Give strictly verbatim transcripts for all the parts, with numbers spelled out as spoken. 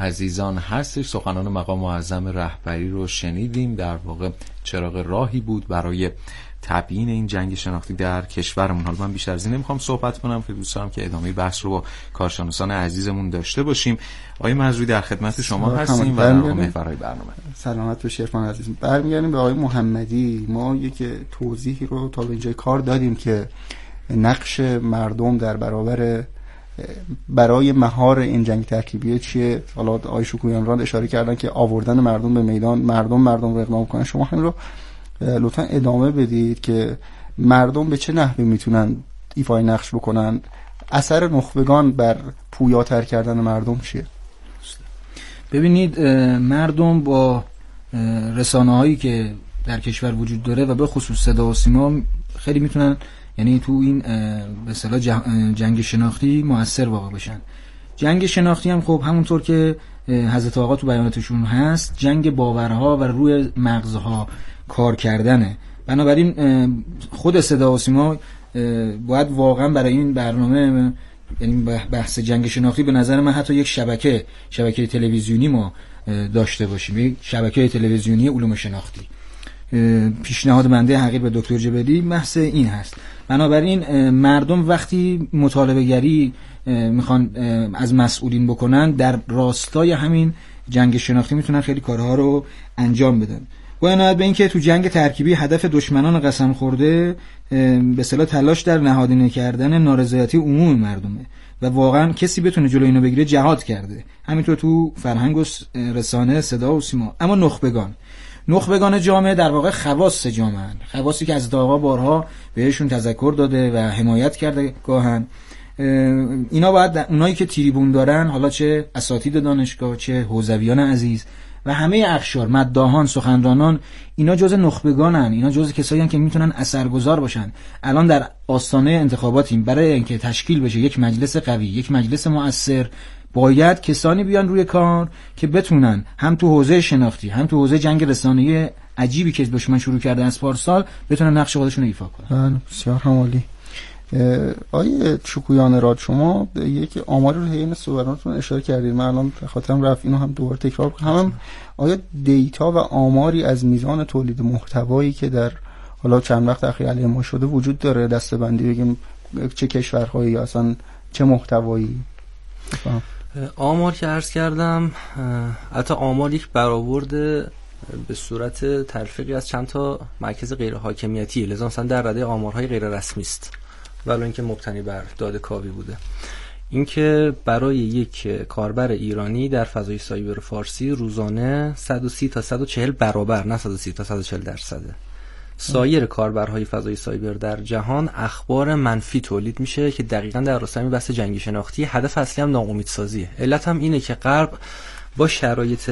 عزیزان هستش. سخنان مقام معظم رهبری رو شنیدیم. در واقع چراغ راهی بود برای تبیین این جنگ شناختی در کشورمون. حالا من بیشتر از این نمیخوام صحبت کنم که دوست دارم که ادامه بحث رو با کارشناسان عزیزمون داشته باشیم. آقای مزروی در خدمت شما هستیم و در محورهای برنامه. سلامت باشید عرفان عزیز. برمیگردیم به آقای محمدی. ما یک توضیحی رو تا به اینجای کار دادیم که نقش مردم در برابر برای مهار این جنگ ترکیبی چیه. حالا آقای شکویان راد اشاره کردن که آوردن مردم به میدان، مردم مردم رو اقدام کنن. شما همین رو لطفا ادامه بدید که مردم به چه نحوی میتونن ایفای نقش بکنن، اثر نخبگان بر پویاتر کردن مردم چیه؟ ببینید مردم با رسانه هایی که در کشور وجود داره و به خصوص صدا و سیما خیلی میتونن، یعنی تو این به اصطلاح جنگ شناختی مؤثر واقع بشن. جنگ شناختی هم خب همونطور که حضرت آقا تو بیاناتشون هست، جنگ باورها و روی مغزها کار کردنه. بنابراین خود صدا و سیما باید واقعا برای این برنامه، یعنی بحث جنگ شناختی، به نظر من حتی یک شبکه شبکه تلویزیونی ما داشته باشیم، یک شبکه تلویزیونی علوم شناختی. پیشنهاد بنده حقیر به دکتر جبلی محض این هست. بنابراین مردم وقتی مطالبه گری میخوان از مسئولین بکنن، در راستای همین جنگ شناختی میتونن خیلی کارها رو انجام بدن. با عنایت به این که تو جنگ ترکیبی هدف دشمنان قسم خورده به اصطلاح تلاش در نهادینه کردن نارضایتی عموم مردمه و واقعا کسی بتونه جلوی اینو بگیره جهاد کرده. همینطور تو فرهنگ و رسانه، صدا و سیما. اما نخبگان نخبگان جامعه در واقع خواص جامعه هن. خواصی که از آقا بارها بهشون تذکر داده و حمایت کرده گاهن. اینا باید اونایی که تریبون دارن، حالا چه اساتید دانشگاه، چه حوزویان عزیز و همه اقشار، مداحان، سخنرانان، اینا جزء نخبگانن. اینا جزء کسایی هستن که میتونن اثرگذار باشن. الان در آستانه انتخاباتیم. برای اینکه تشکیل بشه یک مجلس قوی، یک مجلس مؤثر، باید کسانی بیان روی کار که بتونن هم تو حوزه شناختی، هم تو حوزه جنگ رسانه‌ای عجیبی که دشمن شروع کرده از پارسال، بتونن نقش خودشون رو ایفا کنن. بله، بسیار عالی. آیه شکویان راد، شما یک آماری رو حین صحبتاتون اشاره کردید، من الان خاطرم رفت اینو هم دوباره تکرار کنم. هم آیا دیتا و آماری از میزان تولید محتوایی که در حالا چند وقت اخیر علیه ما شده وجود داره؟ دسته‌بندی بگیم چه کشورهایی، اصلا چه محتوایی؟ بفهم. آمار که عرض کردم، البته آمار یک برآورد به صورت تلفیقی از چند تا مرکز غیر حاکمیتی، لذا مثلا در رده آمارهای غیر رسمی است، ولی اینکه مبتنی بر داده کاوی بوده. اینکه برای یک کاربر ایرانی در فضای سایبر فارسی روزانه صد و سی تا صد و چهل برابر، نه صد و سی تا صد و چهل درصده، سایر کاربرهای فضای سایبر در جهان اخبار منفی تولید میشه که دقیقاً در راستای بحث جنگ شناختی. هدف اصلی هم ناامیدسازیه. علت هم اینه که غرب با شرایط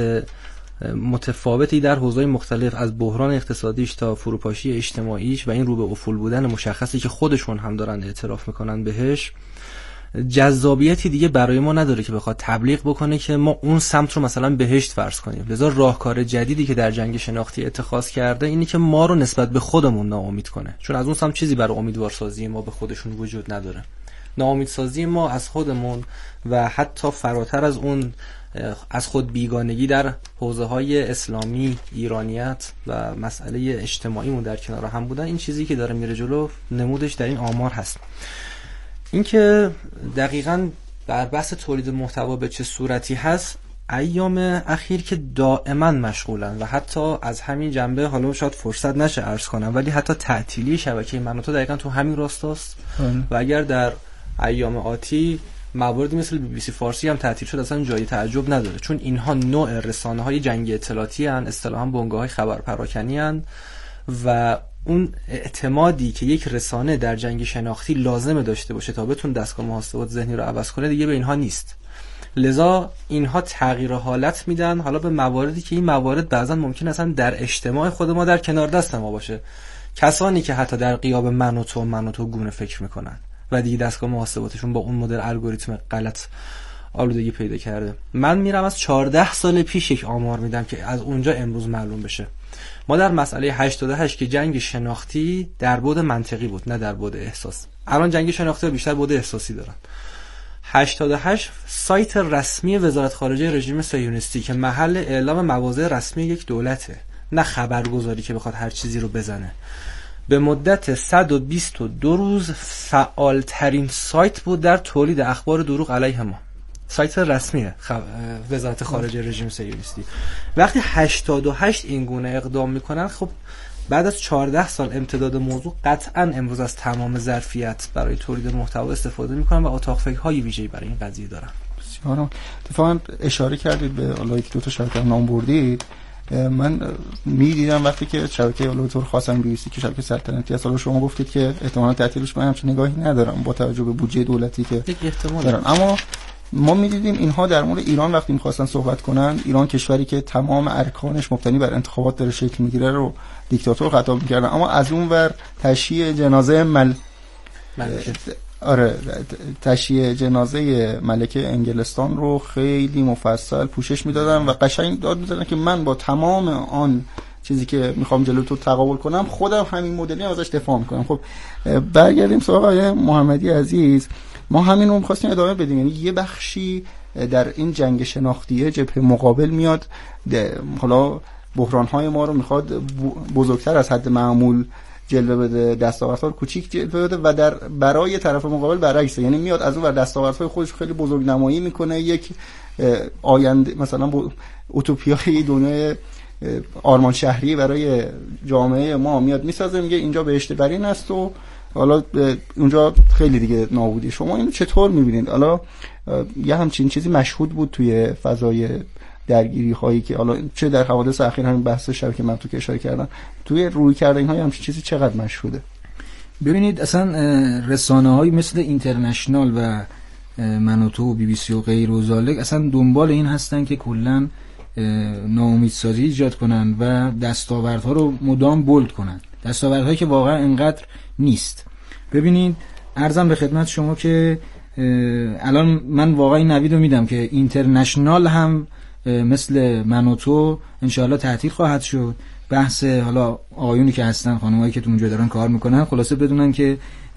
متفاوتی در حوزه‌های مختلف، از بحران اقتصادیش تا فروپاشی اجتماعیش و این رو به افول بودن مشخصی که خودشون هم دارن اعتراف میکنن بهش، جذابیتی دیگه برای ما نداره که بخواد تبلیغ بکنه که ما اون سمت رو مثلا بهشت فرض کنیم. لذا راهکار جدیدی که در جنگ شناختی اتخاذ کرده اینی که ما رو نسبت به خودمون ناامید کنه، چون از اون سمت چیزی برای امیدوارسازی ما به خودشون وجود نداره. ناامیدسازی ما از خودمون و حتی فراتر از اون از خود بیگانگی در حوزه‌های اسلامی، ایرانیت و مسئله اجتماعیمون در کنار هم بودن، این چیزی که داره میره جلو نمودش در این آمار هست. اینکه دقیقاً بر بحث تولید محتوا به چه صورتی هست، ایام اخیر که دائما مشغولن و حتی از همین جنبه، حالا شاید فرصت نشه عرض کنم، ولی حتی تعطیلی شبکه من و تو دقیقاً تو همین راستاست. و اگر در ایام آتی مواردی مثل بی بی سی فارسی هم تعطیل شد، اصلا جای تعجب نداره، چون اینها نوع رسانه‌های جنگی اطلاعاتی ان، اصطلاحاً بنگاه‌های خبر پراکنی ان و اون اعتمادی که یک رسانه در جنگ شناختی لازمه داشته باشه تا بتون دستگاه محاسبات ذهنی رو عوض کنه دیگه به اینها نیست. لذا اینها تغییر حالت میدن، حالا به مواردی که این موارد بعضا ممکن اصلا در اجتماع خود ما در کنار دست ما باشه. کسانی که حتی در غیاب من و تو من و تو گونه فکر میکنن و دیگه دستگاه محاسباتشون با اون مدل الگوریتم غلط آلودگی پیدا کرده. من میرم از چهارده سال پیش یک آمار میدم که از اونجا امروز معلوم بشه. ما در مسئله هشتاد و هشت که جنگ شناختی در بعد منطقی بود، نه در بعد احساس. الان جنگ شناختی بیشتر بعد احساسی دارن. هشتاد و هشت سایت رسمی وزارت خارجه رژیم صهیونیستی که محل اعلام مواضع رسمی یک دولته، نه خبرگزاری که بخواد هر چیزی رو بزنه. به مدت صد و بیست و دو روز فعالترین سایت بود در تولید اخبار دروغ علیه ما. سایت رسمی خب... وزارت خارجه رژیم صهیونیستی. وقتی هشتاد و هشت این گونه اقدام میکنن، خب بعد از چهارده سال امتداد موضوع قطعا امروز از تمام ظرفیت برای تولید محتوا استفاده میکنن و اتاق فکرهای ویژه‌ای برای این قضیه دارن. بسیار اتفاقا اشاره کردید به الان که دو تا شبکه نام بردید. من میدیدم وقتی که شبکه اولو طور خاصم بیوسی که شبکه سلطنتی است، حالا شما گفتید که احتمالاً تعطیلش من همچین نگاهی ندارم با توجه به بودجه دولتی که یک احتمال دارن، اما ما میدیدیم اینها در مورد ایران وقتی میخواستن صحبت کنن، ایران کشوری که تمام ارکانش مبتنی بر انتخابات داره شکل میگیره رو دیکتاتور خطاب میکردن، اما از اون ور تشییع جنازه مل ملکه. آره تشییع جنازه ملکه انگلستان رو خیلی مفصل پوشش میدادن و قشنگ داد میزدن که من با تمام آن چیزی که میخوام جلو تو تقابل کنم خودم همین مدلی ازش دفاع میکنم. خب برگردیم سراغ آقای محمدی عزیز. ما همین رو می‌خواستیم ادامه بدیم، یعنی یه بخشی در این جنگ شناختیه جبهه مقابل میاد، حالا بحران‌های ما رو میخواد بزرگتر از حد معمول جلوه بده، دستاوردها رو کوچیک جلوه بده و در برای طرف مقابل برعکسه، یعنی میاد از اون ور دستاوردهای خودش خیلی بزرگ نمایی میکنه، یک آینده مثلا اوتوپیای دنیای آرمان شهری برای جامعه ما میاد میسازه، میگه اینجا بهشت برین است و حالا اونجا خیلی دیگه نابودی. شما اینو چطور میبینید؟ حالا یه همچین چیزی مشهود بود توی فضای درگیری هایی که حالا چه در حوادث اخیر همین بحث شبکه من تو که اشاره کردن، توی روی کردن های همچین چیزی چقدر مشهوده؟ ببینید اصلا رسانه های مثل اینترنشنال و منوتو و بی بی سی و غیر و ذالک اصلا دنبال این هستن که کلا ناامیدسازی ایجاد کنن و دستاوردها رو مدام بولد کنن، دستاوردهایی که واقعا اینقدر نیست. ببینید عرضم به خدمت شما که الان من واقعا این نوید رو میدم که اینترنشنال هم مثل منوتو انشاءالله تعطیل خواهد شد. بحث حالا آقایونی که هستن، خانمایی که تو اونجا دارن کار میکنن، خلاصه بدونن که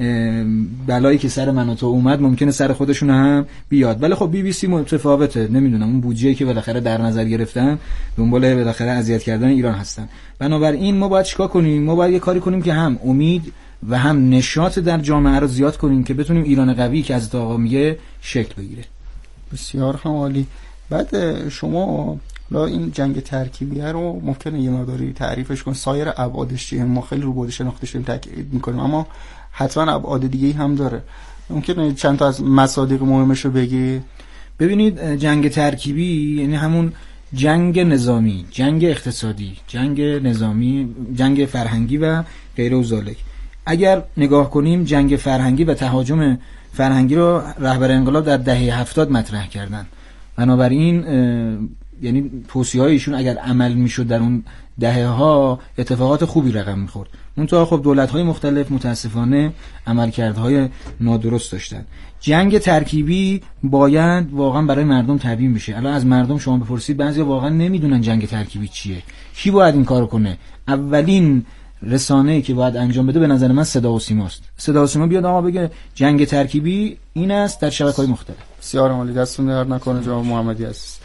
بلایی که سر منوتو اومد ممکنه سر خودشون هم بیاد. ولی خب بی بی سی متفاوته، نمیدونم اون بودجه‌ای که بالاخره در نظر گرفتن دنبال بالاخره اذیت کردن ایران هستن. بنابراین ما باید چیکار کنیم؟ ما باید یه کاری کنیم که هم امید و هم نشاط در جامعه رو زیاد کنیم که بتونیم ایران قوی که از آقا میگه شکل بگیره. بسیار عالی. بعد شما لا این جنگ ترکیبیه رو ممکنه یه مقداری تعریفش کن، سایر ابعادش چیه؟ ما خیلی رو بود شناختش داریم تاکید میکنیم، اما حتما ابعاد دیگه‌ای هم داره. ممکنه چند تا از مصادیق مهمش رو بگی؟ ببینید جنگ ترکیبی یعنی همون جنگ نظامی، جنگ اقتصادی، جنگ نظامی، جنگ فرهنگی و غیره و ذالک. اگر نگاه کنیم جنگ فرهنگی و تهاجم فرهنگی رو رهبر انقلاب در دهه هفتاد مطرح کردن. بنابراین یعنی توصیه‌های ایشون اگر عمل میشد در اون دهه ها اتفاقات خوبی رقم میخورد. منتها خب دولت‌های مختلف متاسفانه عملکردهای نادرست داشتن. جنگ ترکیبی باید واقعا برای مردم تبیین بشه. الان از مردم شما بپرسید بعضیا واقعا نمیدونن جنگ ترکیبی چیه. کی باید این کارو کنه؟ اولین رسانه‌ای که باید انجام بده به نظر من صدا و سیماست. صدا و سیما بیاد آقا بگه جنگ ترکیبی این است در شبکه‌های مختلف. بسیار عالی، دستتون درد نکنه جناب محمدی عزیز.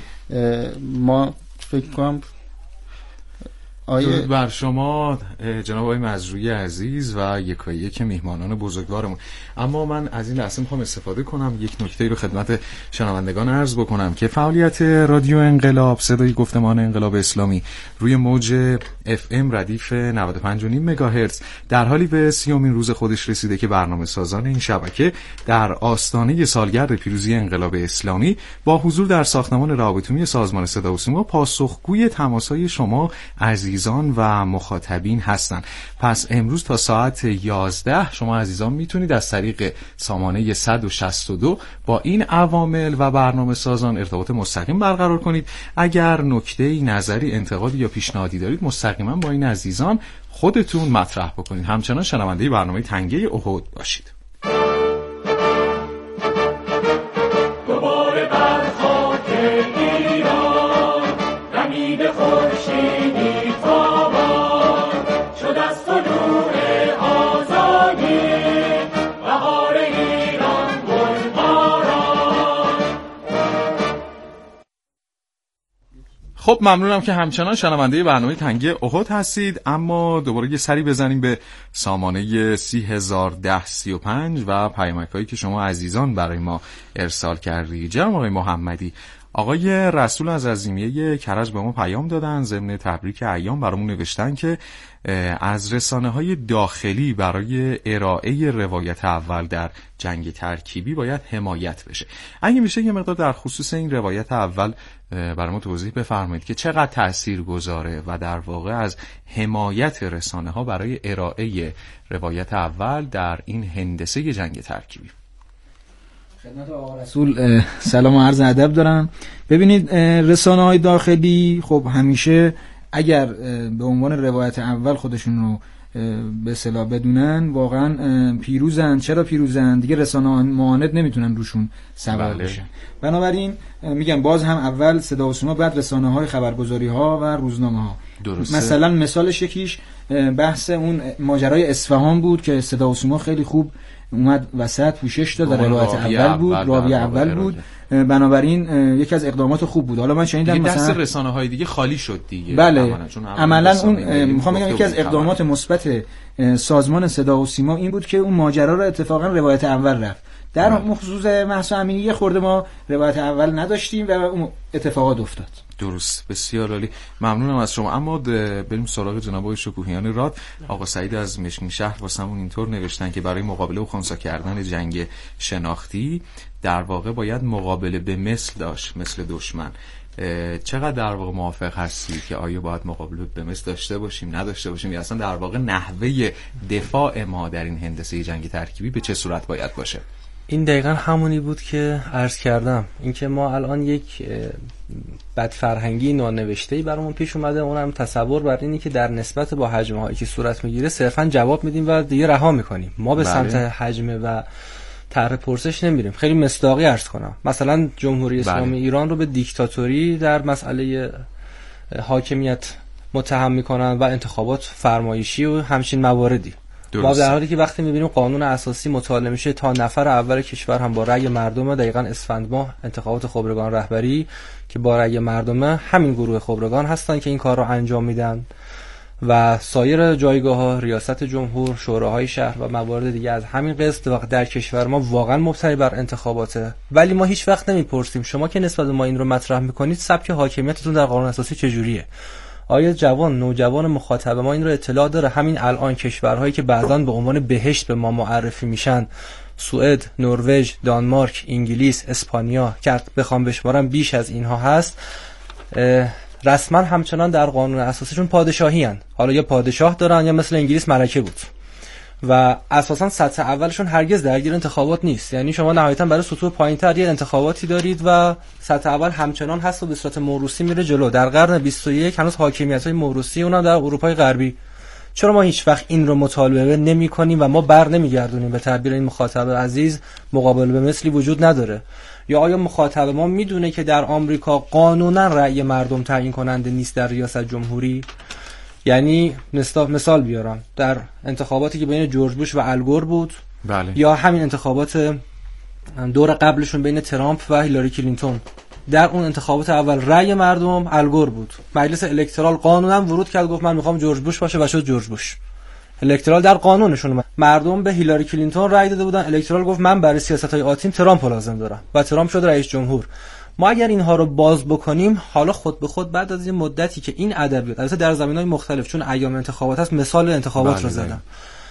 ما فکر کنم درود بر شما جناب آقای مزروعی عزیز و یکایی یک میهمانان بزرگوارمون. اما من از این لحظه میخوام استفاده کنم یک نکته رو خدمت شنوندگان عرض بکنم که فعالیت رادیو انقلاب، صدای گفتمان انقلاب اسلامی روی موج اف ام ردیف نود و پنج و نیم مگاهرتز در حالی به سیومین روز خودش رسیده که برنامه سازان این شبکه در آستانه سالگرد پیروزی انقلاب اسلامی با حضور در ساختمان روابط سازمان صدا و سیما پاسخگوی تماس‌های شما عزیزان و مخاطبین هستند. پس امروز تا ساعت یازده شما عزیزان میتونید از طریق سامانه صد و شصت و دو با این عوامل و برنامه سازان ارتباط مستقیم برقرار کنید. اگر نکته‌ای، نظری، انتقادی یا پیشنهادی دارید مستقیما با این عزیزان خودتون مطرح بکنید. همچنان شنونده برنامه تنگه احد باشید. بهار ایران گلباران خب ممنونم که همچنان شنونده برنامه تنگه احد هستید. اما دوباره یه سری بزنیم به سامانه سی هزار ده سی و پنج و پیامک‌هایی که شما عزیزان برای ما ارسال کردید. جناب آقای محمدی، آقای رسول از عظیمیه کرج به ما پیام دادن، ضمن تبریک ایام برامون نوشتن که از رسانه‌های داخلی برای ارائه روایت اول در جنگ ترکیبی باید حمایت بشه. اگه میشه یه مقدار در خصوص این روایت اول برای ما توضیح بفرمایید که چقدر تأثیر گذاره و در واقع از حمایت رسانه‌ها برای ارائه روایت اول در این هندسه جنگ ترکیبی. خدمت آقا رسول سلام و عرض ادب دارم. ببینید رسانه‌های داخلی خب همیشه اگر به عنوان روایت اول خودشون رو به اصطلاح بدونن واقعا پیروزن. چرا پیروزن؟ دیگه رسانه‌ها معاند نمیتونن روشون سوار بله. بشن. بنابراین میگم باز هم اول صدا و سیما، بعد رسانه‌های خبرگزاری‌ها و روزنامه‌ها. درسته. مثلا مثالش یکیش بحث اون ماجرای اصفهان بود که صدا و سیما خیلی خوب اومد وسط پوشش داد، روایت اول بود، راوی اول بود. بنابراین یکی از اقدامات خوب بود. حالا من شنیدم مثلا دست رسانه‌های دیگه خالی شد دیگه. بله عملا اون میخوام بگم یکی از اقدامات مثبت سازمان صدا و سیما این بود که اون ماجرا رو اتفاقا روایت اول رفت. در خصوص مهسا امینی یه خورده ما روایت اول نداشتیم و اون اتفاقات افتاد. درست، بسیار عالی، ممنونم از شما. اما بریم سراغ جناب آقای شکوهیان راد. آقا سعید از مشکی شهر واسمون اینطور نوشتن که برای مقابله و خنثی کردن جنگ شناختی در واقع باید مقابله به مثل داشت، مثل دشمن. چقدر در واقع موافق هستی که آیا باید مقابله به مثل داشته باشیم، نداشته باشیم، یا اصلا در واقع نحوه دفاع ما در این هندسه جنگ ترکیبی به چه صورت باید باشه؟ این دقیقا همونی بود که عرض کردم، اینکه ما الان یک بدفرهنگی نانوشته‌ای برامون پیش اومده، اونم تصور بر اینی که در نسبت با حجم‌هایی که صورت میگیره صرفاً جواب میدیم و دیگه رها میکنیم. ما به بله. سمت حجم و طرح پرسش نمیریم. خیلی مصداقی عرض کنم، مثلا جمهوری اسلامی بله. ایران رو به دیکتاتوری در مسئله حاکمیت متهم میکنن و انتخابات فرمایشی و همچین مواردی. ما در حالی که وقتی میبینیم قانون اساسی مطالعه میشه تا نفر اول کشور هم با رأی مردم، دقیقاً اسفند ماه انتخابات خبرگان رهبری که با رأی مردم، همین گروه خبرگان هستن که این کار رو انجام میدن و سایر جایگاه‌ها، ریاست جمهور، شوراهای شهر و موارد دیگه از همین قسط وقت در کشور ما واقعاً مبتنی بر انتخاباته. ولی ما هیچ وقت نمیپرسیم شما که نسبت به ما این رو مطرح میکنید سبک حاکمیتتون در قانون اساسی چجوریه؟ آیا جوان نوجوان مخاطب ما این رو اطلاع داره؟ همین الان کشورهایی که بعضاً به عنوان بهشت به ما معرفی میشن، سوئد، نروژ، دانمارک، انگلیس، اسپانیا، که بخوام بشمارم بیش از اینها هست، رسما همچنان در قانون اساسیشون پادشاهی هن. حالا یا پادشاه دارن یا مثل انگلیس ملکه بود و اساسا سطح اولشون هرگز درگیر انتخابات نیست. یعنی شما نهایتا برای سطوح پایین‌تر یه انتخاباتی دارید و سطح اول همچنان هست و به صورت موروثی میره جلو. در قرن بیست و یک هنوز حاکمیت‌های موروثی اونها در اروپای غربی. چرا ما هیچ وقت این رو مطالبه نمی‌کنیم و ما بر نمیگردونیم؟ به تعبیر این مخاطب عزیز مقابله به مثلی وجود نداره. یا آیا مخاطب ما میدونه که در آمریکا قانونا رأی مردم تعیین کننده نیست در ریاست جمهوری؟ یعنی مثال بیارم، در انتخاباتی که بین جورج بوش و الگور بود بله. یا همین انتخابات دور قبلشون بین ترامپ و هیلاری کلینتون، در اون انتخابات اول رأی مردم الگور بود. مجلس الکترال قانونا ورود کرد، گفت من میخوام جورج بوش باشه و شد جورج بوش. الکترال در قانونشون، مردم به هیلاری کلینتون رأی داده بودن، الکترال گفت من برای سیاست‌های آتیم ترامپ لازم دارم و ترامپ شد رئیس جمهور. ما اگر اینها رو باز بکنیم، حالا خود به خود بعد از این مدتی که این ادبیات البته در زمینه‌های مختلف، چون ایام انتخابات هست مثال انتخابات بله رو زدم،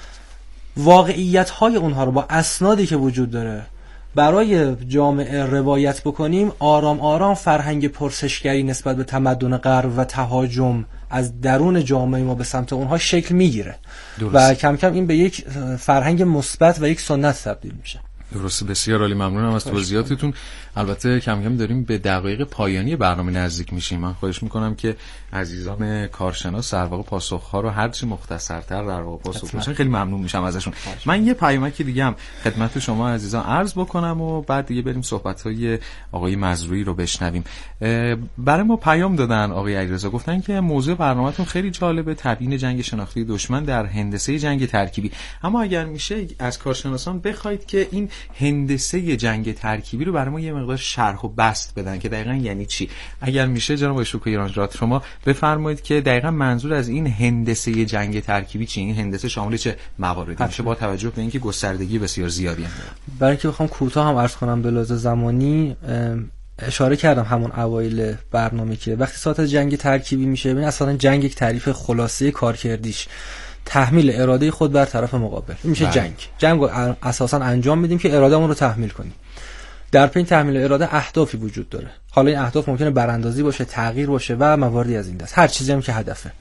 واقعیت‌های اونها رو با اسنادی که وجود داره برای جامعه روایت بکنیم، آرام آرام فرهنگ پرسشگری نسبت به تمدن غرب و تهاجم از درون جامعه ما به سمت اونها شکل میگیره و کم کم این به یک فرهنگ مثبت و یک سنت تبدیل میشه. درسته، بسیار عالی، ممنونم از توضیحاتتون. البته کم کم داریم به دقایق پایانی برنامه نزدیک میشیم. من خواهش میکنم که عزیزان کارشناس در واقع پاسخ‌ها رو هرچی مختصرتر در واقع پاسخ بدن. خیلی ممنون میشم ازشون. من یه پیامک دیگه هم خدمت شما عزیزان عرض بکنم و بعد دیگه بریم صحبت‌های آقای مزروعی رو بشنویم. برای ما پیام دادن آقای علیرضا، گفتن که موضوع برنامه‌تون خیلی جالبه، تبیین جنگ شناختی دشمن در هندسه جنگ ترکیبی. اما اگر میشه از کارشناسان بخواید که این هندسه جنگ ترکیبی رو برای ما یه مقدار شرح و بسط بدن که دقیقاً یعنی چی. اگر میشه جناب اشوکا ایرانژاد شما بفرمایید که دقیقاً منظور از این هندسه جنگ ترکیبی چی؟ این هندسه شامل چه مواردی میشه با توجه به اینکه گستردگی بسیار زیادی داره؟ برای اینکه بخوام کوتاه هم عرض کنم به لحاظ زمانی، اشاره کردم همون اوایل برنامه که وقتی صحبت از جنگ ترکیبی میشه، ببین اصلا جنگ یک تعریف خلاصه کارکردیش تحمیل اراده خود بر طرف مقابل میشه. بله. جنگ جنگ رو اساسا انجام میدیم که ارادهمون رو تحمیل کنیم. در پی تحمیل اراده اهدافی وجود داره. حالا این اهداف ممکنه براندازی باشه، تغییر باشه و مواردی از این دست، هر چیزی هم که هدفه.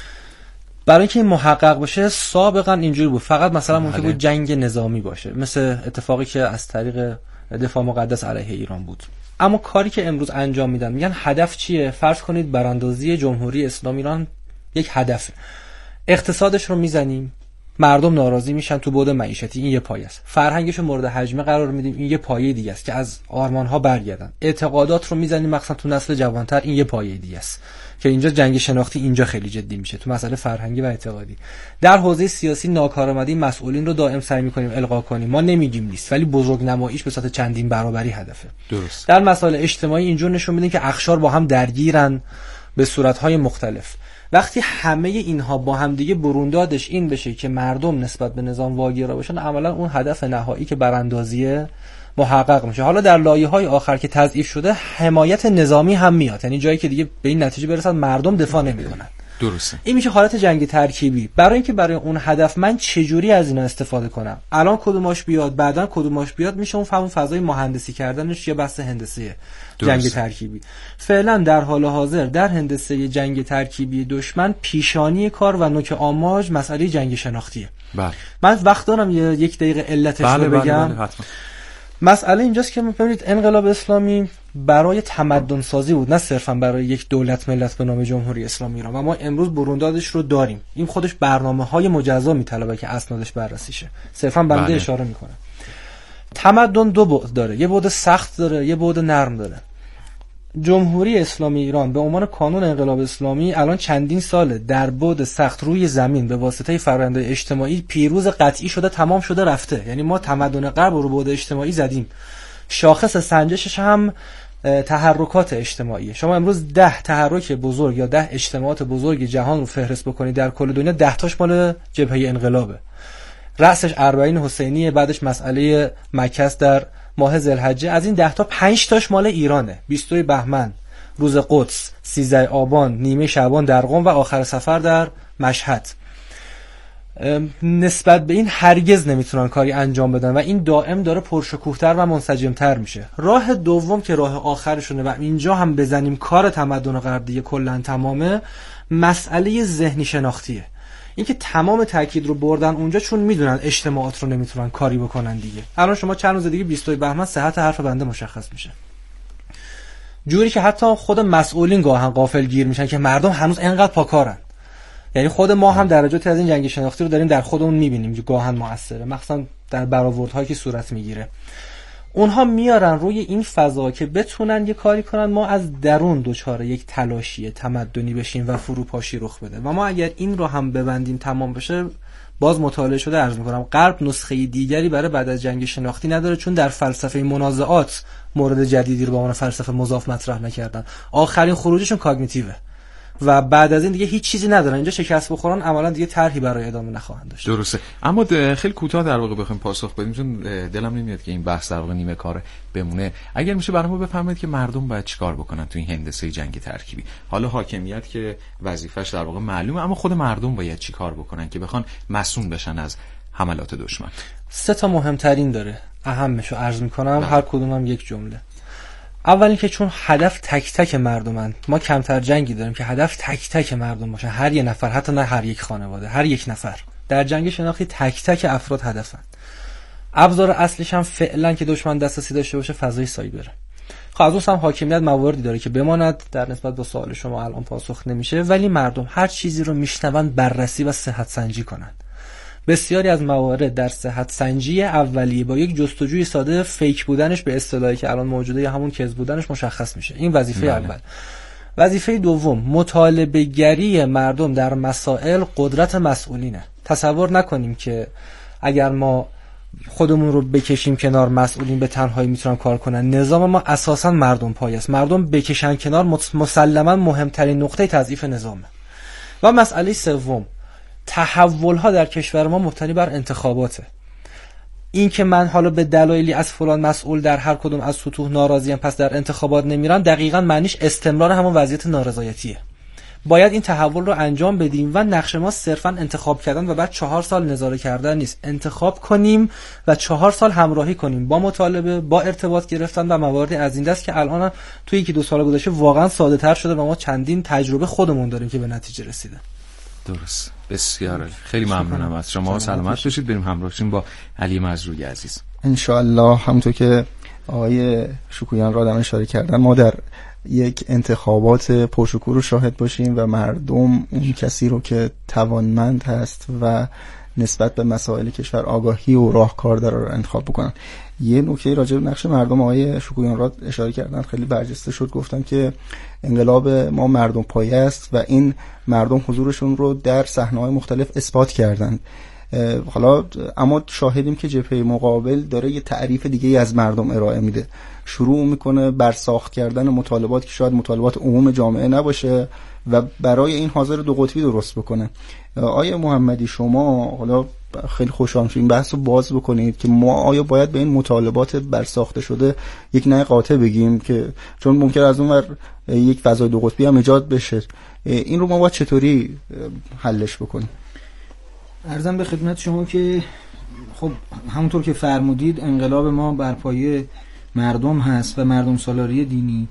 برای اینکه این محقق بشه سابقا اینجوری بود، فقط مثلا ممکن بود جنگ نظامی باشه، مثل اتفاقی که از طریق دفاع مقدس علیه ایران بود. اما کاری که امروز انجام میدن میگن هدف چیه؟ فرض کنید براندازی جمهوری اسلامی ایران یک هدف، اقتصادش رو میزنیم، مردم ناراضی میشن تو بعد معیشتی، این یه پایه است. فرهنگش رو مورد هجمه قرار میدیم، این یه پایه دیگه است که از آرمان‌ها برگردن. اعتقادات رو میزنیم مثلا تو نسل جوانتر، این یه پایه دیگه است که اینجا جنگ شناختی اینجا خیلی جدی میشه تو مسئله فرهنگی و اعتقادی. در حوزه سیاسی ناکارآمدی مسئولین رو دائم سعی میکنیم القا کنیم، ما نمیگیم نیست، ولی بزرگنماییش به صورت چندین برابری هدفه. درست. در مسائل اجتماعی اینجور نشون میدیم که اقشار با هم درگیرن به صورت‌های مختلف. وقتی همه اینها با هم دیگه بروندادش این بشه که مردم نسبت به نظام واگرا بشن، عملا اون هدف نهایی که براندازیه محقق میشه. حالا در لایه‌های آخر که تضعیف شده حمایت نظامی هم میاد، یعنی جایی که دیگه به این نتیجه برسن مردم دفاع نمیکنن. درسته. این میشه حالت جنگ ترکیبی. برای اینکه برای اون هدف من چجوری از اینا استفاده کنم، الان کدوماش بیاد، بعداً کدوماش بیاد، میشه اون فهم فضای مهندسی کردنش یه بحث هندسیه. جنگ ترکیبی فعلا در حال حاضر در هندسه جنگ ترکیبی دشمن پیشانی کار و نوک آماج مسئله جنگ شناختیه. بله. من وقت دارم یه یک دقیقه علتش بله رو بگم. بله بله حتما. مسئله اینجاست که می‌بینید انقلاب اسلامی برای تمدن سازی بود، نه صرفا برای یک دولت ملت به نام جمهوری اسلامی ایران. و ما امروز بروندادش رو داریم. این خودش برنامه‌های مجزا میطلبه که اسنادش بررسی شه. صرفا بنده بله. اشاره میکنه. تمدن دو بعد داره، یه بعد سخت داره، یه بعد نرم داره. جمهوری اسلامی ایران به عنوان کانون انقلاب اسلامی الان چندین ساله در بعد سخت روی زمین به واسطه فرآیندهای اجتماعی پیروز قطعی شده، تمام شده، رفته. یعنی ما تمدن غرب رو بعد اجتماعی زدیم. شاخص سنجشش هم تحرکات اجتماعیه. شما امروز ده تحرک بزرگ یا ده اجتماعات بزرگ جهان رو فهرست بکنید در کل دنیا، ده تاش مال جبهه انقلابه. رأسش اربعین حسینیه، بعدش مسئله مکه در ماه ذوالحجه. از این ده تا پنج تاش مال ایرانه. بیست بهمن روز قدس، سیزده آبان نیمه شعبان در قم و آخر سفر در مشهد. نسبت به این هرگز نمیتونن کاری انجام بدن و این دائم داره پرشکوه‌تر و منسجم‌تر میشه. راه دوم که راه آخرشونه و اینجا هم بزنیم کار تمدن غرب دیگه کلا تمامه، مسئله ذهنی شناختیه. اینکه تمام تاکید رو بردن اونجا چون میدونن اجتماعات رو نمیتونن کاری بکنن دیگه. الان شما چند روز دیگه بیست بهمن صحت حرف بنده مشخص میشه، جوری که حتی خود مسئولین گاهن غافلگیر میشن که مردم هنوز انقدر پاکارن. یعنی خود ما هم درجاتی از این جنگ شناختی رو داریم در خودمون میبینیم که گاهن موثره، مخصوصا در برآوردهایی که صورت میگیره. اونها میارن روی این فضا که بتونن یه کاری کنن ما از درون دچار یک تلاشی تمدنی بشیم و فروپاشی رخ بده. و ما اگر این رو هم ببندیم تمام بشه، باز مطالعه شده عرض میکنم غرب نسخه دیگری برای بعد از جنگ شناختی نداره، چون در فلسفه منازعات مورد جدیدی رو با عنوان فلسفه مضاف مطرح نکردن. آخرین خروجشون کاگنیتیوه و بعد از این دیگه هیچ چیزی ندارن. اینجا شکست بخورن عملا دیگه طرحی برای ادامه نخواهند داشت. درسته. اما خیلی کوتاه در واقع بخوایم پاسخ بدیم، چون دلم نمیاد که این بحث در واقع نیمه کار بمونه. اگر میشه برامون بفرمایید که مردم باید چیکار بکنن تو این هندسه جنگ ترکیبی؟ حالا حاکمیت که وظیفش در واقع معلومه، اما خود مردم باید چیکار بکنن که بخوان مسئول بشن از حملات دشمن؟ سه تا مهمترین داره، اهمشو عرض میکنم، هر کدومم یک جمله. اول اینکه چون هدف تک تک مردمن، ما کمتر جنگی داریم که هدف تک تک مردم باشه، هر یک نفر، حتی نه هر یک خانواده، هر یک نفر. در جنگ شناختی تک تک افراد هدفن. ابزار اصلیش هم فعلا که دشمن دسترسی داشته باشه فضای سایبره. خب از اون هم حاکمیت مواردی داره که بماند در نسبت به سوال شما الان پاسخ نمیشه، ولی مردم هر چیزی رو میشنون بررسی و صحت سنجی کنن. بسیاری از موارد در صحت سنجی اولیه با یک جستجوی ساده فیک بودنش به اصطلاحی که الان موجوده یا همون کذب بودنش مشخص میشه. این وظیفه بله. اول. وظیفه دوم مطالبه گری مردم در مسائل قدرت مسئولینه. تصور نکنیم که اگر ما خودمون رو بکشیم کنار، مسئولین به تنهایی میتونن کار کنن. نظام ما اساسا مردم پایه است. مردم بکشن کنار مسلما مهمترین نقطه تضعیف نظامه. و مسئله سوم، تحول ها در کشور ما مبتنی بر انتخاباته. این که من حالا به دلایلی از فلان مسئول در هر کدوم از سطوح ناراضیم پس در انتخابات نمیرم، دقیقاً معنیش استمرار همون وضعیت نارضایتیه. باید این تحول رو انجام بدیم و نقش ما صرفاً انتخاب کردن و بعد چهار سال نظاره کردن نیست. انتخاب کنیم و چهار سال همراهی کنیم با مطالبه، با ارتباط گرفتن و مواردی از این دست که الان توی یکی دو سال گذشته واقعاً ساده تر شده و ما چندین تجربه خودمون داریم که به نتیجه رسیده. درست. بسیار خیلی ممنونم از شما. سلامت باشید. بریم همراهشیم با علی مزروعی عزیز. ان شاء الله. همونطور که آقای شکویان را دم اشاره کردن، ما در یک انتخابات پرشکوه رو شاهد باشیم و مردم اون کسی رو که توانمند هست و نسبت به مسائل کشور آگاهی و راهکار داره رو انتخاب بکنن. یه نکته راجع به نقش مردم آقای شکویان را اشاره کردن خیلی برجسته شد. گفتم که انقلاب ما مردم پایه است و این مردم حضورشون رو در صحنه‌های مختلف اثبات کردند. حالا اما شاهدیم که جبهه مقابل داره یه تعریف دیگه از مردم ارائه میده، شروع میکنه بر ساخت کردن مطالبات که شاید مطالبات عموم جامعه نباشه و برای این حاضر دو قطبی درست بکنه. آیا محمدی شما حالا خیلی خوشحال میشیم بحث رو باز بکنید که ما آیا باید به این مطالبات برساخته شده یک نه قاطع بگیم، که چون ممکن از اون ور یک فضای دو قطبی هم ایجاد بشه، این رو ما باید چطوری حلش بکنیم؟ عرضم به خدمت شما که خب همونطور که فرمودید انقلاب ما بر پایه مردم هست و مردم سالاری دینی.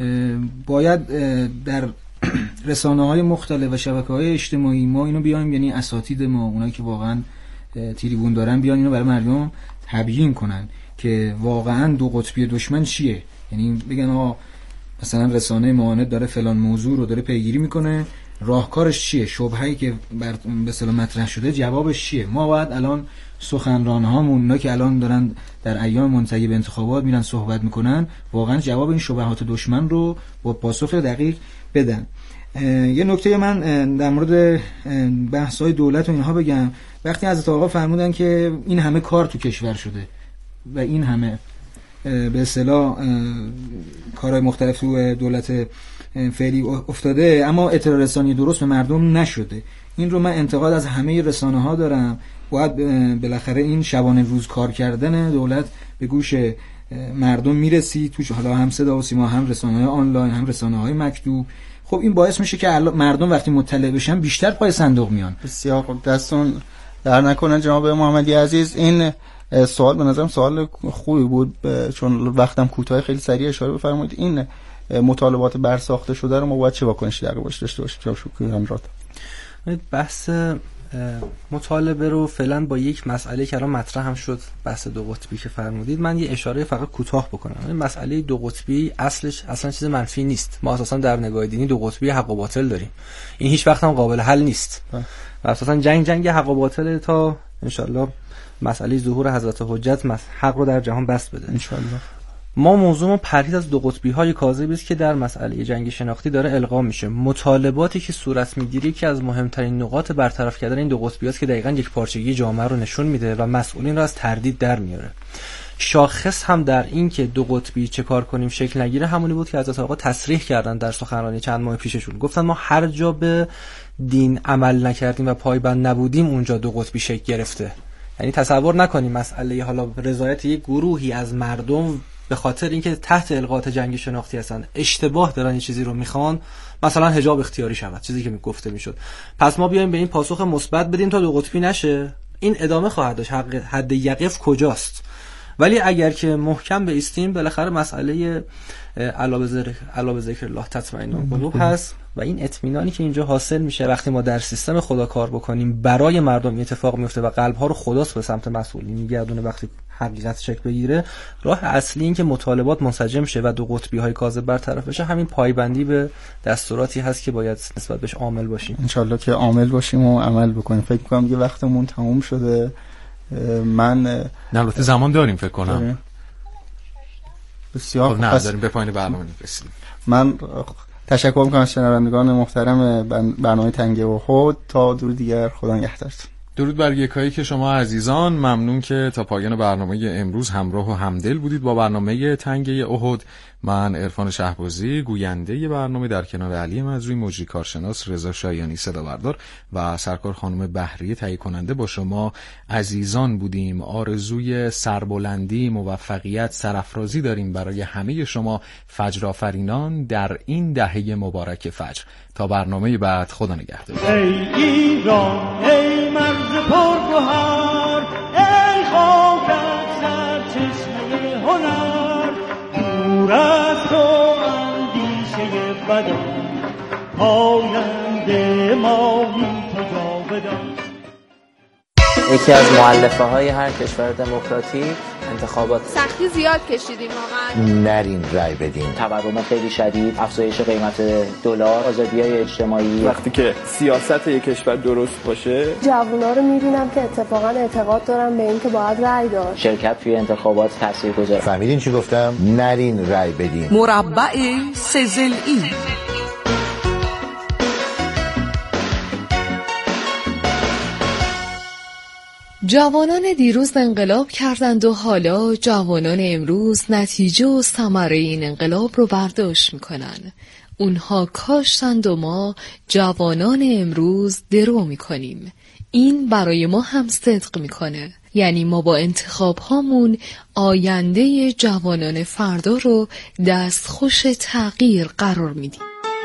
باید در رسانه‌های مختلف و شبکه‌های اجتماعی ما اینو بیایم، یعنی اساتید ما، اونایی که واقعا تریبون دارن، بیان اینو برای مردم تبیین کنن که واقعا دو قطبی دشمن چیه. یعنی بگن آقا مثلا رسانه معاند داره فلان موضوع رو داره پیگیری میکنه، راهکارش چیه، شبهه‌ای که بر به اصطلاح مطرح شده جوابش چیه. ما باید الان سخنران‌هامون، اونا که الان دارن در ایام منتهی به انتخابات میرن صحبت میکنن، واقعا جواب این شبهات دشمن رو با پاسخ دقیق بدن. یه نکته من در مورد بحث‌های دولت و اینها بگم. وقتی حضرت آقا فرمودن که این همه کار تو کشور شده و این همه به اصطلاح کارهای مختلف تو دولت فعلی افتاده اما اطلاع رسانی درست به مردم نشده، این رو من انتقاد از همه رسانه‌ها دارم. باید بالاخره این شبانه روز کار کردن دولت به گوش مردم میرسی، توش حالا هم صدا و سیما، هم رسانه‌های آنلاین، هم رسانه‌های مکتوب. خب این باعث میشه که مردم وقتی مطلع بشن بیشتر پای صندوق میان. بسیار خوب، دستون در نکنه جناب محمدی عزیز. این سوال به نظرم سوال خوبی بود، چون وقتم کوتاه، خیلی سریع اشاره بفرمایید. این مطالبات برساخته شده رو ما باید چه واکنشی در باش داشته باشیم؟ جناب شکویی همراه. بحث مطالبه رو فعلا با یک مسئله که الان مطرح هم شد، بحث دو قطبی که فرمودید، من یه اشاره فقط کوتاه بکنم. این مسئله دو قطبی اصلش اصلا چیز منفی نیست. ما اساسا در نگاه دینی دو قطبی حق و باطل داریم. این هیچ وقت هم قابل حل نیست. و اساسا جنگ جنگ حق و باطل تا ان شاء الله مسئله ظهور حضرت حجت حق رو در جهان بسط بده ان شاء الله. ما موضوع ما پرهیز از دو قطبی های کاذب است که در مسئله جنگ شناختی داره القا میشه. مطالباتی که صورت میگیره که از مهمترین نقاط برطرف کردن این دو قطبی است که دقیقاً یک پارچگی جامعه رو نشون میده و مسئولین رو از تردید در میاره. شاخص هم در این که دو قطبی چه کار کنیم شکل نگیره همونی بود که حضرت آقا تصریح کردن در سخنرانی چند ماه پیششون. گفتن ما هر جا به دین عمل نکردیم و پایبند نبودیم اونجا دو قطبی شکل گرفته. یعنی تصور نکنیم مسئله حالا رضایت یک گروهی از مردم به خاطر اینکه تحت القاءات جنگ شناختی هستن اشتباه دارن این چیزی رو میخوان مثلا حجاب اختیاری شود، چیزی که گفته میشد. پس ما بیایم به این پاسخ مثبت بدیم تا دو قطبی نشه. این ادامه خواهد داشت. حد یقف کجاست؟ ولی اگر که محکم بایستیم بالاخره مسئله الا بذکر الا بذکر الله تطمئن القلوب هست و این اطمینانی که اینجا حاصل میشه وقتی ما در سیستم خدا کار بکنیم برای مردم این اتفاق میفته و قلب‌ها رو خداست به سمت مسئولین میگردونه. وقتی حقیقت شکل بگیره راه اصلی این که مطالبات منسجم شه و دو قطبی‌های کاذب برطرف بشه همین پایبندی به دستوراتی هست که باید نسبت بهش عامل باشیم. ان شاء الله که عامل باشیم و عمل بکنیم. فکر می‌کنم دیگه وقتمون تموم شده. من نه البته زمان داریم فکر کنم. بسیار خوب. نه داریم به پایان برنامه رسیدیم. من تشکر می‌کنم از شنوندگان محترم برنامه تنگه و خود. تا دور دیگر خدا نگهدارتون. درود بر یکایی که شما عزیزان، ممنون که تا پایان برنامه امروز همراه و همدل بودید با برنامه تنگه احد. من عرفان شهبازی گوینده برنامه در کنار علی مزروی مجری کارشناس، رضا شایانی صدا بردار و سرکار خانم بحری تهیه کننده با شما عزیزان بودیم. آرزوی سربلندی، موفقیت، سرافرازی داریم برای همه شما فجر آفرینان در این دهه مبارک فجر. تا برنامه بعد، خدا نگهدار. ای ایران، ای مرز پرگوهر، ای خاک از سرچشمه هنر، دور از تو اندیشه بدان، پاینده ماهی تو جاودان. یکی از مؤلفه های هر کشور دموکراتیک انتخابات. سختی زیاد کشیدیم واقعا. نرین رای بدین. تورم خیلی شدید، افزایش قیمت دلار، آزادی‌های اجتماعی. وقتی که سیاست یک کشور درست باشه، جوونا رو می‌بینم که اتفاقا اعتقاد دارن به این که باید رای داد. شرکت توی انتخابات تاثیرگذاره. فهمیدین چی گفتم؟ نرین رای بدین. مربع سه‌ضلعی. جوانان دیروز انقلاب کردند و حالا جوانان امروز نتیجه و ثمره این انقلاب رو برداشت میکنن. اونها کاشتند و ما جوانان امروز درو میکنیم. این برای ما هم صدق میکنه. یعنی ما با انتخاب هامون آینده جوانان فردا رو دستخوش تغییر قرار میدیم.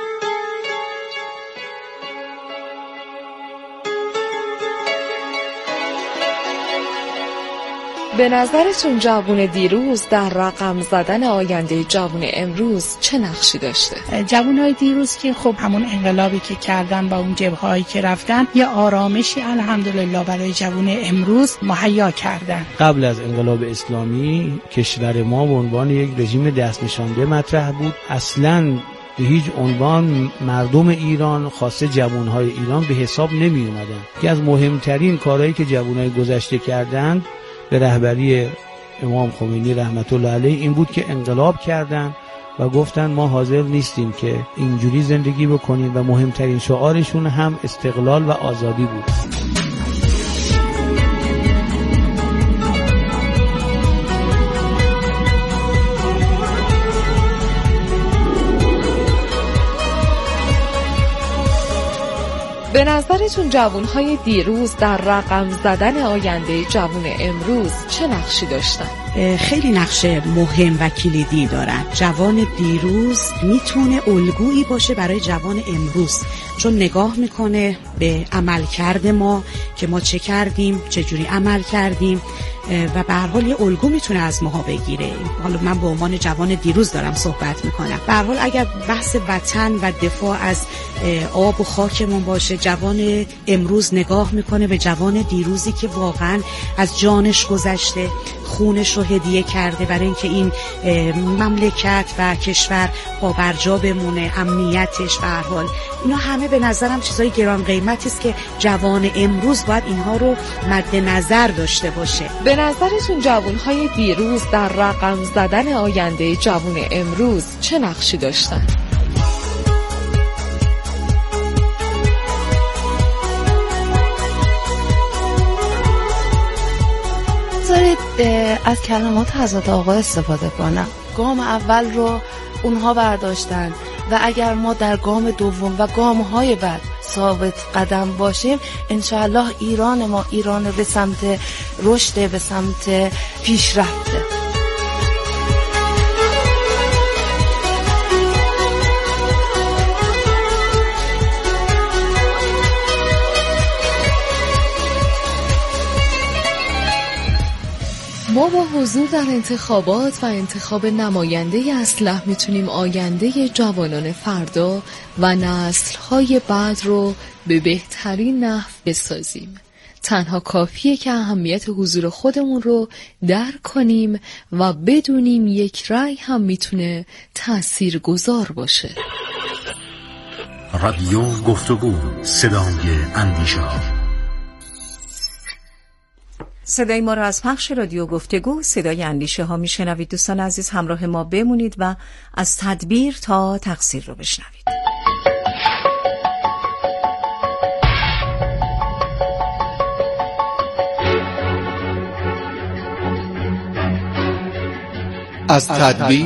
به نظرتون جوان دیروز در رقم زدن آینده جوان امروز چه نقشی داشته؟ جوانای دیروز که خب همون انقلابی که کردن با اون جبهه‌هایی که رفتن یه آرامشی الحمدلله برای جوان امروز مهیا کردن. قبل از انقلاب اسلامی کشور ما به عنوان یک رژیم دست نشانده مطرح بود. اصلاً به هیچ عنوان مردم ایران، خاصه جوانهای ایران به حساب نمی اومدن. که از مهمترین کارهایی که جوانای گذشته کردند به رهبری امام خمینی رحمت الله علیه این بود که انقلاب کردن و گفتن ما حاضر نیستیم که اینجوری زندگی بکنیم و مهمترین شعارشون هم استقلال و آزادی بود. به نظرتون جوانهای دیروز در رقم زدن آینده جوان امروز چه نقشی داشتن؟ خیلی نقش مهم و کلیدی دارن. جوان دیروز میتونه الگویی باشه برای جوان امروز، چون نگاه میکنه به عملکرد ما که ما چه کردیم، چه جوری عمل کردیم و به هر حال یه الگو میتونه از ماها بگیره. حالا من به عنوان جوان دیروز دارم صحبت میکنم. به هر حال اگر بحث وطن و دفاع از آب و خاکمون باشه، جوان امروز نگاه میکنه به جوان دیروزی که واقعا از جانش گذشته، خونش رو هدیه کرده برای اینکه این مملکت و کشور با برجا بمونه، امنیتش. به هر حال اینا همه به نظرم چیزای گران قیمتی است که جوان امروز باید اینها رو مد نظر داشته باشه. به نظرتون جوانهای دیروز در رقم زدن آینده جوان امروز چه نقشی داشتن؟ بذارید از کلمات حضرت آقا استفاده کنم. گام اول رو اونها برداشتن و اگر ما در گام دوم و گام‌های بعد ثابت قدم باشیم، انشاءالله ایران ما ایران به سمت رشد، به سمت پیشرفته. ما با حضور در انتخابات و انتخاب نماینده اصلح میتونیم آینده جوانان فردا و نسل‌های بعد رو به بهترین نحو بسازیم. تنها کافیه که اهمیت حضور خودمون رو درک کنیم و بدونیم یک رأی هم میتونه تأثیرگذار باشه. رادیو گفتگو، صدای اندیشه. صدای ما را از پخش رادیو گفتگو صدای اندیشه ها میشنوید. دوستان عزیز همراه ما بمونید و از تدبیر تا تقصیر رو بشنوید. از تدبیر